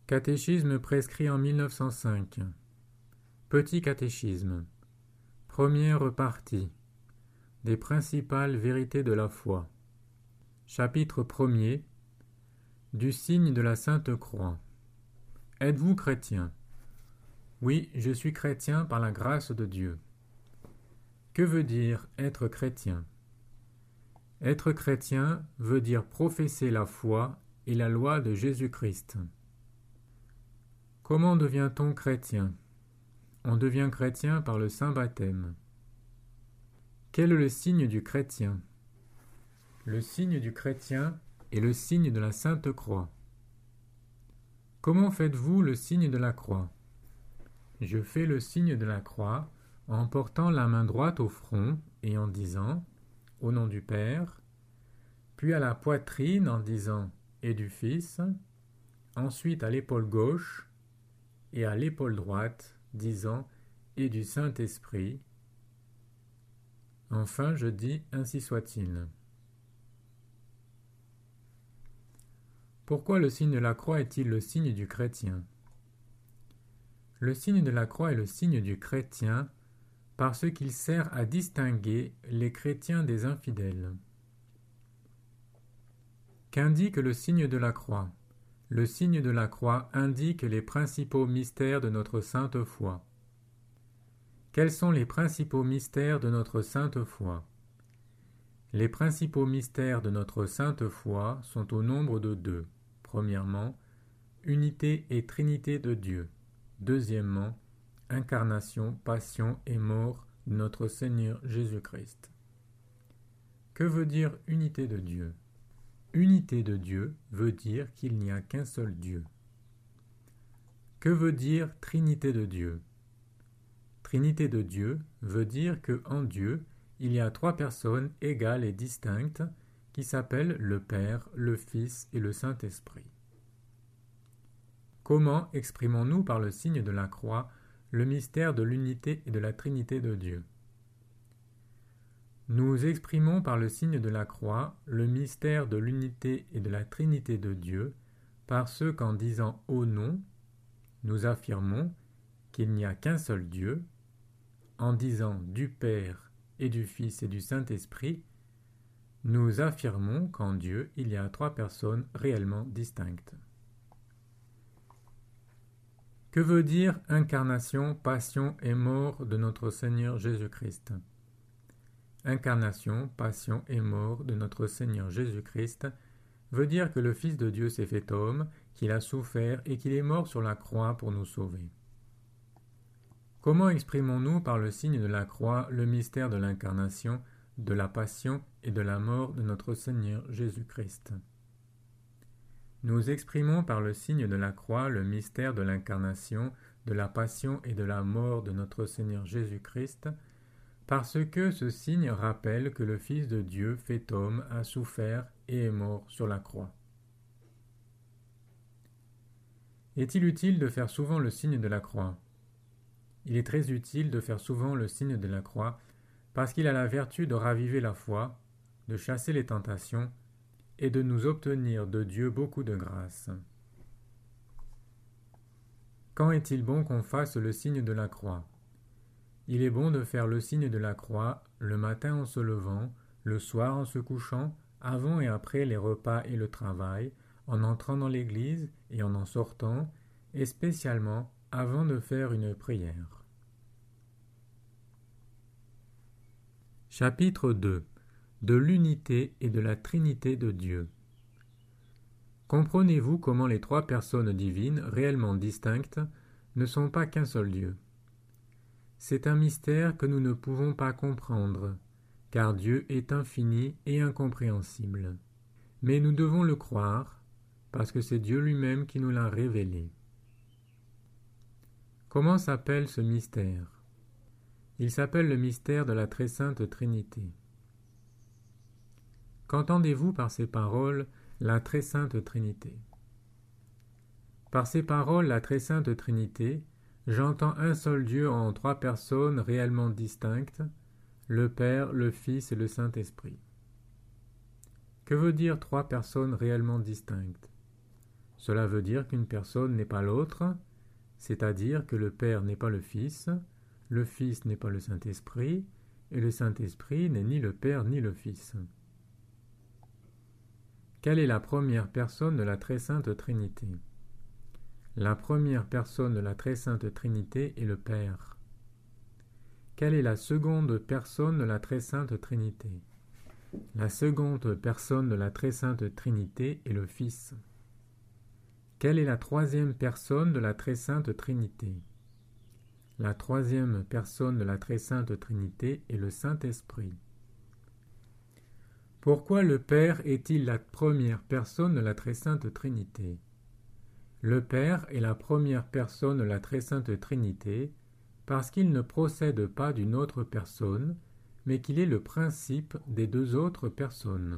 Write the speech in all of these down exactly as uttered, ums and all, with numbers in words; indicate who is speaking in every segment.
Speaker 1: Catéchisme prescrit en mille neuf cent cinq. Petit catéchisme. Première partie. Des principales vérités de la foi. Chapitre premier. Du signe de la Sainte Croix. Êtes-vous chrétien? Oui, je suis chrétien par la grâce de Dieu. Que veut dire être chrétien? Être chrétien veut dire professer la foi et la loi de Jésus-Christ. Comment devient-on chrétien? On devient chrétien par le saint baptême. Quel est le signe du chrétien? Le signe du chrétien est le signe de la Sainte Croix. Comment faites-vous le signe de la croix? Je fais le signe de la croix en portant la main droite au front et en disant « Au nom du Père », puis à la poitrine en disant « Et du Fils », ensuite à l'épaule gauche et à l'épaule droite disant « Et du Saint-Esprit ». Enfin, je dis « Ainsi soit-il ». Pourquoi le signe de la croix est-il le signe du chrétien? Le signe de la croix est le signe du chrétien parce qu'il sert à distinguer les chrétiens des infidèles. Qu'indique le signe de la croix? Le signe de la croix indique les principaux mystères de notre sainte foi. Quels sont les principaux mystères de notre sainte foi? Les principaux mystères de notre sainte foi sont au nombre de deux. Premièrement, unité et trinité de Dieu. Deuxièmement, incarnation, passion et mort de notre Seigneur Jésus-Christ. Que veut dire unité de Dieu? Unité de Dieu veut dire qu'il n'y a qu'un seul Dieu. Que veut dire Trinité de Dieu? Trinité de Dieu veut dire que en Dieu, il y a trois personnes égales et distinctes qui s'appellent le Père, le Fils et le Saint-Esprit. Comment exprimons-nous par le signe de la croix le mystère de l'unité et de la Trinité de Dieu? Nous exprimons par le signe de la croix le mystère de l'unité et de la Trinité de Dieu parce qu'en disant « au nom », nous affirmons qu'il n'y a qu'un seul Dieu. En disant « du Père et du Fils et du Saint-Esprit », nous affirmons qu'en Dieu il y a trois personnes réellement distinctes. Que veut dire incarnation, passion et mort de notre Seigneur Jésus-Christ? Incarnation, passion et mort de notre Seigneur Jésus-Christ veut dire que le Fils de Dieu s'est fait homme, qu'il a souffert et qu'il est mort sur la croix pour nous sauver. Comment exprimons-nous par le signe de la croix le mystère de l'incarnation, de la passion et de la mort de notre Seigneur Jésus-Christ? Nous exprimons par le signe de la croix le mystère de l'incarnation, de la passion et de la mort de notre Seigneur Jésus-Christ, parce que ce signe rappelle que le Fils de Dieu fait homme a souffert et est mort sur la croix. Est-il utile de faire souvent le signe de la croix? Il est très utile de faire souvent le signe de la croix parce qu'il a la vertu de raviver la foi, de chasser les tentations et de nous obtenir de Dieu beaucoup de grâce. Quand est-il bon qu'on fasse le signe de la croix? Il est bon de faire le signe de la croix le matin en se levant, le soir en se couchant, avant et après les repas et le travail, en entrant dans l'église et en en sortant, et spécialement avant de faire une prière. Chapitre deux. De l'unité et de la Trinité de Dieu. Comprenez-vous comment les trois personnes divines, réellement distinctes, ne sont pas qu'un seul Dieu? C'est un mystère que nous ne pouvons pas comprendre, car Dieu est infini et incompréhensible. Mais nous devons le croire, parce que c'est Dieu lui-même qui nous l'a révélé. Comment s'appelle ce mystère? Il s'appelle le mystère de la très sainte Trinité. Qu'entendez-vous par ces paroles, la très sainte Trinité? Par ces paroles, la très sainte Trinité, j'entends un seul Dieu en trois personnes réellement distinctes, le Père, le Fils et le Saint-Esprit. Que veut dire trois personnes réellement distinctes? Cela veut dire qu'une personne n'est pas l'autre, c'est-à-dire que le Père n'est pas le Fils, le Fils n'est pas le Saint-Esprit, et le Saint-Esprit n'est ni le Père ni le Fils. Quelle est la première personne de la Très Sainte Trinité? La première personne de la Très Sainte Trinité est le Père. Quelle est la seconde personne de la Très Sainte Trinité? La seconde personne de la Très Sainte Trinité est le Fils. Quelle est la troisième personne de la Très Sainte Trinité? La troisième personne de la Très Sainte Trinité est le Saint-Esprit. Pourquoi le Père est-il la première personne de la Très Sainte Trinité? Le Père est la première personne de la Très Sainte Trinité parce qu'il ne procède pas d'une autre personne, mais qu'il est le principe des deux autres personnes.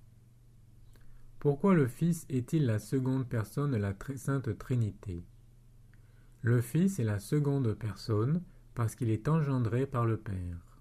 Speaker 1: Pourquoi le Fils est-il la seconde personne de la Très Sainte Trinité? Le Fils est la seconde personne parce qu'il est engendré par le Père.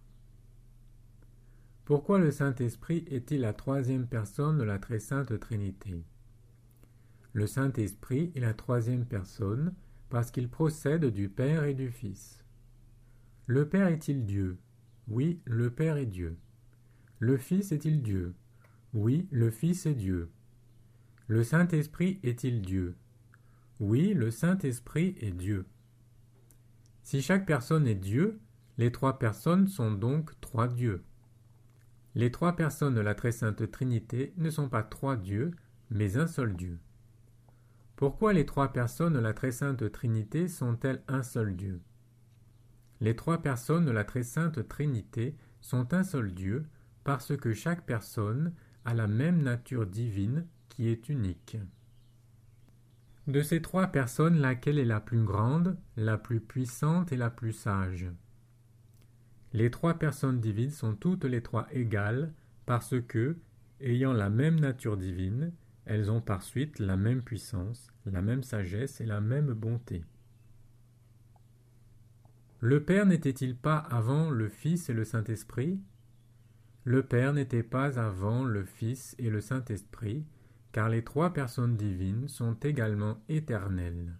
Speaker 1: Pourquoi le Saint-Esprit est-il la troisième personne de la Très Sainte Trinité? Le Saint-Esprit est la troisième personne parce qu'il procède du Père et du Fils. Le Père est-il Dieu? Oui, le Père est Dieu. Le Fils est-il Dieu? Oui, le Fils est Dieu. Le Saint-Esprit est-il Dieu? Oui, le Saint-Esprit est Dieu. Si chaque personne est Dieu, les trois personnes sont donc trois dieux. Les trois personnes de la Très Sainte Trinité ne sont pas trois dieux, mais un seul Dieu. Pourquoi les trois personnes de la Très Sainte Trinité sont-elles un seul Dieu? Les trois personnes de la Très Sainte Trinité sont un seul Dieu parce que chaque personne a la même nature divine qui est unique. De ces trois personnes, laquelle est la plus grande, la plus puissante et la plus sage? Les trois personnes divines sont toutes les trois égales parce que, ayant la même nature divine, elles ont par suite la même puissance, la même sagesse et la même bonté. Le Père n'était-il pas avant le Fils et le Saint-Esprit? Le Père n'était pas avant le Fils et le Saint-Esprit, car les trois personnes divines sont également éternelles.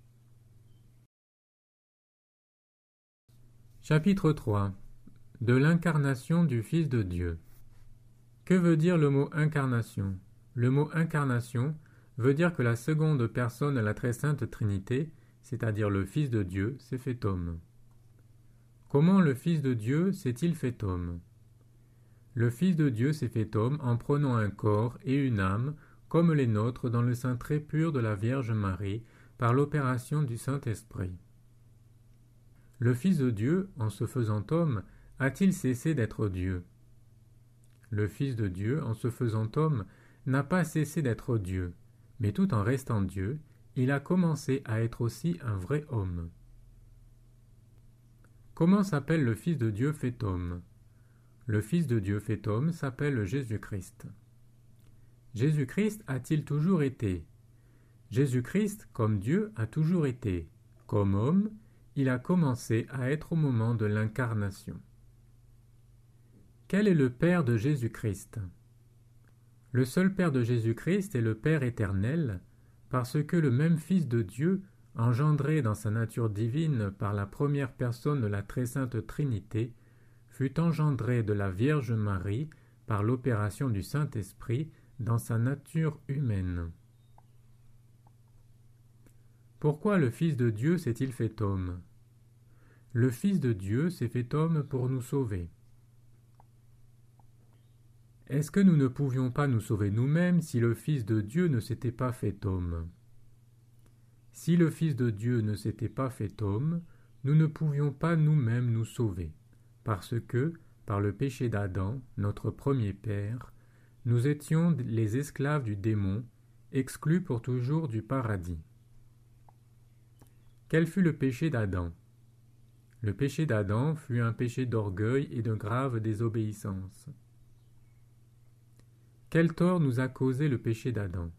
Speaker 1: Chapitre trois. De l'incarnation du Fils de Dieu. Que veut dire le mot incarnation? Le mot incarnation veut dire que la seconde personne de la Très Sainte Trinité, c'est-à-dire le Fils de Dieu, s'est fait homme. Comment le Fils de Dieu s'est-il fait homme? Le Fils de Dieu s'est fait homme en prenant un corps et une âme comme les nôtres dans le sein très pur de la Vierge Marie par l'opération du Saint-Esprit. Le Fils de Dieu, en se faisant homme, a-t-il cessé d'être Dieu? Le Fils de Dieu, en se faisant homme, n'a pas cessé d'être Dieu, mais tout en restant Dieu, il a commencé à être aussi un vrai homme. Comment s'appelle le Fils de Dieu fait homme? Le Fils de Dieu fait homme s'appelle Jésus-Christ. Jésus-Christ a-t-il toujours été? Jésus-Christ, comme Dieu, a toujours été. Comme homme, il a commencé à être au moment de l'incarnation. Quel est le Père de Jésus-Christ? Le seul Père de Jésus-Christ est le Père éternel, parce que le même Fils de Dieu, engendré dans sa nature divine par la première personne de la Très Sainte Trinité, fut engendré de la Vierge Marie par l'opération du Saint-Esprit dans sa nature humaine. Pourquoi le Fils de Dieu s'est-il fait homme? Le Fils de Dieu s'est fait homme pour nous sauver. Est-ce que nous ne pouvions pas nous sauver nous-mêmes si le Fils de Dieu ne s'était pas fait homme? Si le Fils de Dieu ne s'était pas fait homme, nous ne pouvions pas nous-mêmes nous sauver, parce que, par le péché d'Adam, notre premier père, nous étions les esclaves du démon, exclus pour toujours du paradis. Quel fut le péché d'Adam? Le péché d'Adam fut un péché d'orgueil et de grave désobéissance. Quel tort nous a causé le péché d'Adam?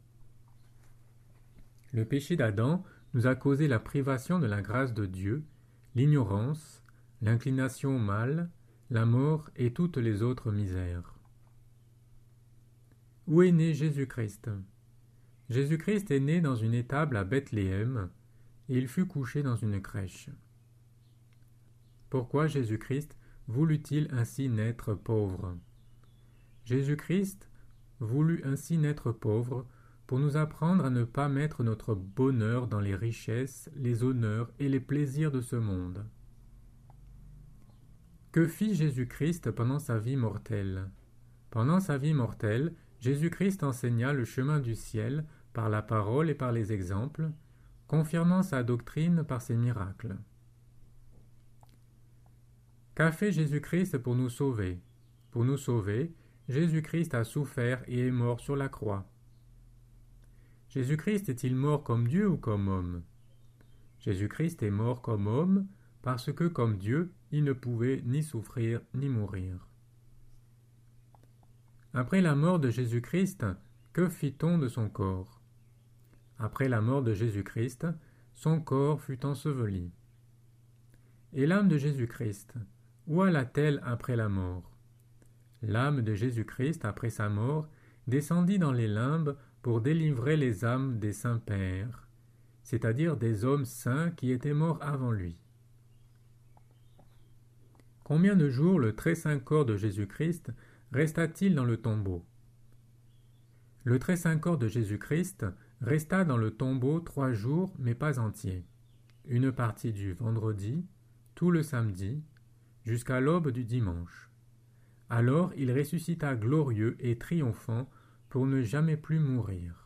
Speaker 1: Le péché d'Adam nous a causé la privation de la grâce de Dieu, l'ignorance, l'inclination au mal, la mort et toutes les autres misères. Où est né Jésus-Christ? Jésus-Christ est né dans une étable à Bethléem, et il fut couché dans une crèche. Pourquoi Jésus-Christ voulut-il ainsi naître pauvre? Jésus-Christ voulut ainsi naître pauvre pour nous apprendre à ne pas mettre notre bonheur dans les richesses, les honneurs et les plaisirs de ce monde. Que fit Jésus-Christ pendant sa vie mortelle? Pendant sa vie mortelle, Jésus-Christ enseigna le chemin du ciel par la parole et par les exemples, confirmant sa doctrine par ses miracles. Qu'a fait Jésus-Christ pour nous sauver? Pour nous sauver, Jésus-Christ a souffert et est mort sur la croix. Jésus-Christ est-il mort comme Dieu ou comme homme? Jésus-Christ est mort comme homme parce que, comme Dieu, il ne pouvait ni souffrir ni mourir. Après la mort de Jésus-Christ, que fit-on de son corps? Après la mort de Jésus-Christ, son corps fut enseveli. Et l'âme de Jésus-Christ, où alla-t-elle après la mort? L'âme de Jésus-Christ, après sa mort, descendit dans les limbes pour délivrer les âmes des saints pères, c'est-à-dire des hommes saints qui étaient morts avant lui. Combien de jours le très saint corps de Jésus-Christ resta-t-il dans le tombeau? Le très saint corps de Jésus-Christ resta dans le tombeau trois jours, mais pas entier. Une partie du vendredi, tout le samedi, jusqu'à l'aube du dimanche. Alors il ressuscita glorieux et triomphant pour ne jamais plus mourir.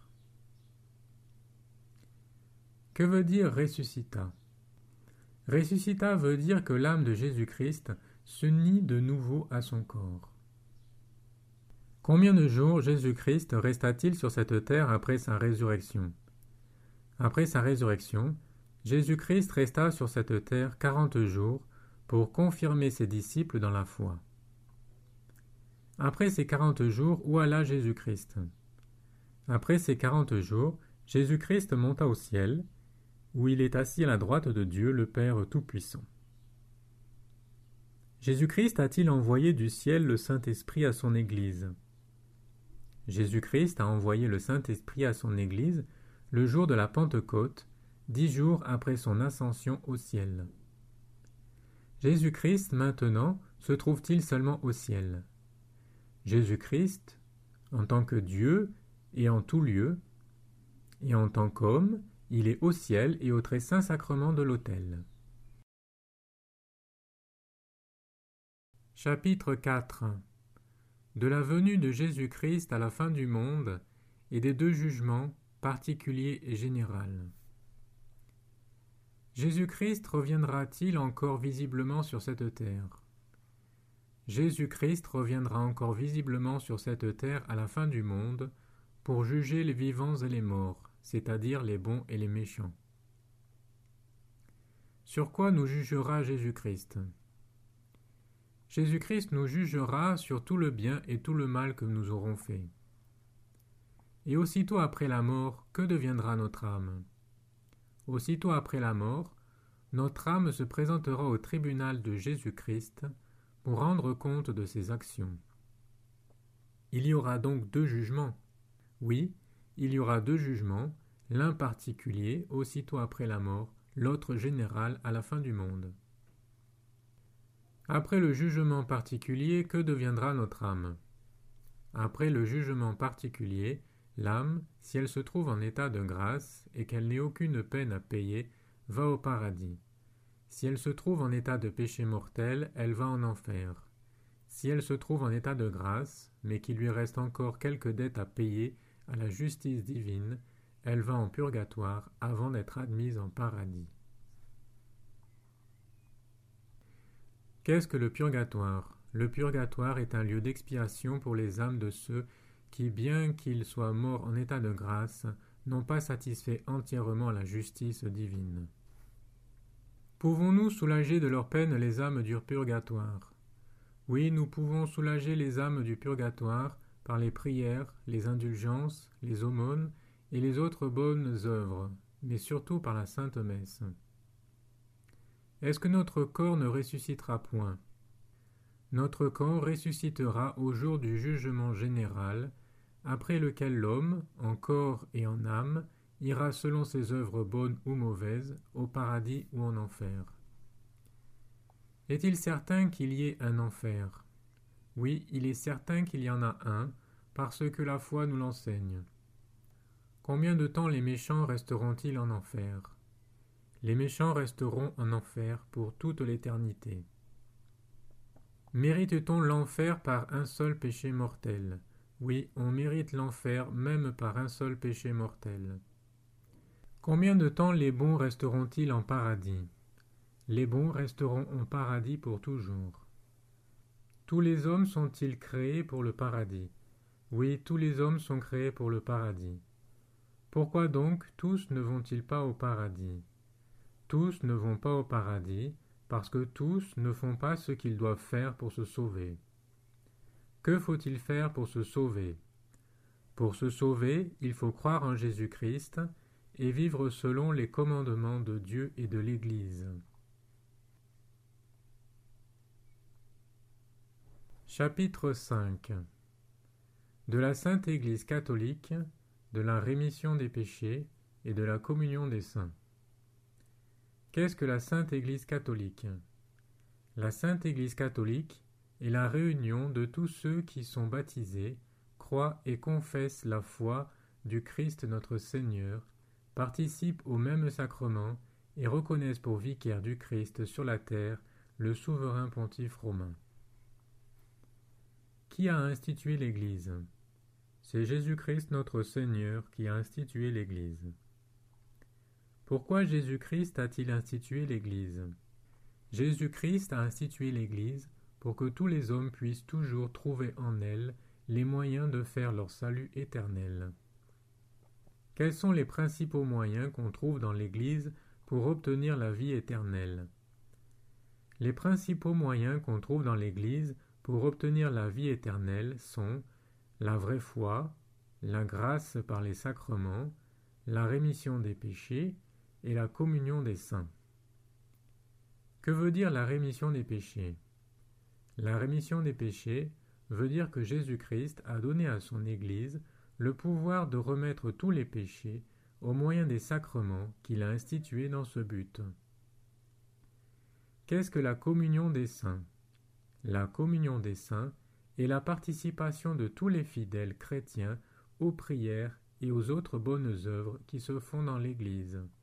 Speaker 1: Que veut dire ressuscita? Ressuscita veut dire que l'âme de Jésus-Christ s'unit de nouveau à son corps. Combien de jours Jésus-Christ resta-t-il sur cette terre après sa résurrection? Après sa résurrection, Jésus-Christ resta sur cette terre quarante jours pour confirmer ses disciples dans la foi. Après ces quarante jours, où alla Jésus-Christ? Après ces quarante jours, Jésus-Christ monta au ciel, où il est assis à la droite de Dieu, le Père Tout-Puissant. Jésus-Christ a-t-il envoyé du ciel le Saint-Esprit à son Église? Jésus-Christ a envoyé le Saint-Esprit à son Église le jour de la Pentecôte, dix jours après son ascension au ciel. Jésus-Christ, maintenant, se trouve-t-il seulement au ciel? Jésus-Christ, en tant que Dieu et en tout lieu, et en tant qu'homme, il est au ciel et au très saint sacrement de l'autel. Chapitre quatre. De la venue de Jésus-Christ à la fin du monde et des deux jugements, particulier et général. Jésus-Christ reviendra-t-il encore visiblement sur cette terre? Jésus-Christ reviendra encore visiblement sur cette terre à la fin du monde pour juger les vivants et les morts, c'est-à-dire les bons et les méchants. Sur quoi nous jugera Jésus-Christ? Jésus-Christ nous jugera sur tout le bien et tout le mal que nous aurons fait. Et aussitôt après la mort, que deviendra notre âme? Aussitôt après la mort, notre âme se présentera au tribunal de Jésus-Christ pour rendre compte de ses actions. Il y aura donc deux jugements. Oui, il y aura deux jugements, l'un particulier aussitôt après la mort, l'autre général à la fin du monde. Après le jugement particulier, que deviendra notre âme? Après le jugement particulier, l'âme, si elle se trouve en état de grâce et qu'elle n'ait aucune peine à payer, va au paradis. Si elle se trouve en état de péché mortel, elle va en enfer. Si elle se trouve en état de grâce, mais qu'il lui reste encore quelques dettes à payer à la justice divine, elle va en purgatoire avant d'être admise en paradis. Qu'est-ce que le purgatoire? Le purgatoire est un lieu d'expiation pour les âmes de ceux qui, bien qu'ils soient morts en état de grâce, n'ont pas satisfait entièrement la justice divine. Pouvons-nous soulager de leur peine les âmes du purgatoire? Oui, nous pouvons soulager les âmes du purgatoire par les prières, les indulgences, les aumônes et les autres bonnes œuvres, mais surtout par la Sainte Messe. Est-ce que notre corps ne ressuscitera point? Notre corps ressuscitera au jour du jugement général, après lequel l'homme, en corps et en âme, ira selon ses œuvres bonnes ou mauvaises, au paradis ou en enfer. Est-il certain qu'il y ait un enfer? Oui, il est certain qu'il y en a un, parce que la foi nous l'enseigne. Combien de temps les méchants resteront-ils en enfer? Les méchants resteront en enfer pour toute l'éternité. Mérite-t-on l'enfer par un seul péché mortel? Oui, on mérite l'enfer même par un seul péché mortel. Combien de temps les bons resteront-ils en paradis? Les bons resteront en paradis pour toujours. Tous les hommes sont-ils créés pour le paradis? Oui, tous les hommes sont créés pour le paradis. Pourquoi donc tous ne vont-ils pas au paradis? Tous ne vont pas au paradis, parce que tous ne font pas ce qu'ils doivent faire pour se sauver. Que faut-il faire pour se sauver? Pour se sauver, il faut croire en Jésus-Christ et vivre selon les commandements de Dieu et de l'Église. Chapitre cinq. De la Sainte Église catholique, de la rémission des péchés et de la communion des saints. Qu'est-ce que la Sainte Église catholique? La Sainte Église catholique est la réunion de tous ceux qui sont baptisés, croient et confessent la foi du Christ notre Seigneur, participent au même sacrement et reconnaissent pour vicaire du Christ sur la terre le souverain pontife romain. Qui a institué l'Église? C'est Jésus-Christ notre Seigneur qui a institué l'Église. Pourquoi Jésus-Christ a-t-il institué l'Église? Jésus-Christ a institué l'Église pour que tous les hommes puissent toujours trouver en elle les moyens de faire leur salut éternel. Quels sont les principaux moyens qu'on trouve dans l'Église pour obtenir la vie éternelle? Les principaux moyens qu'on trouve dans l'Église pour obtenir la vie éternelle sont la vraie foi, la grâce par les sacrements, la rémission des péchés et la communion des saints. Que veut dire la rémission des péchés? La rémission des péchés veut dire que Jésus-Christ a donné à son Église le pouvoir de remettre tous les péchés au moyen des sacrements qu'il a institués dans ce but. Qu'est-ce que la communion des saints? La communion des saints est la participation de tous les fidèles chrétiens aux prières et aux autres bonnes œuvres qui se font dans l'Église.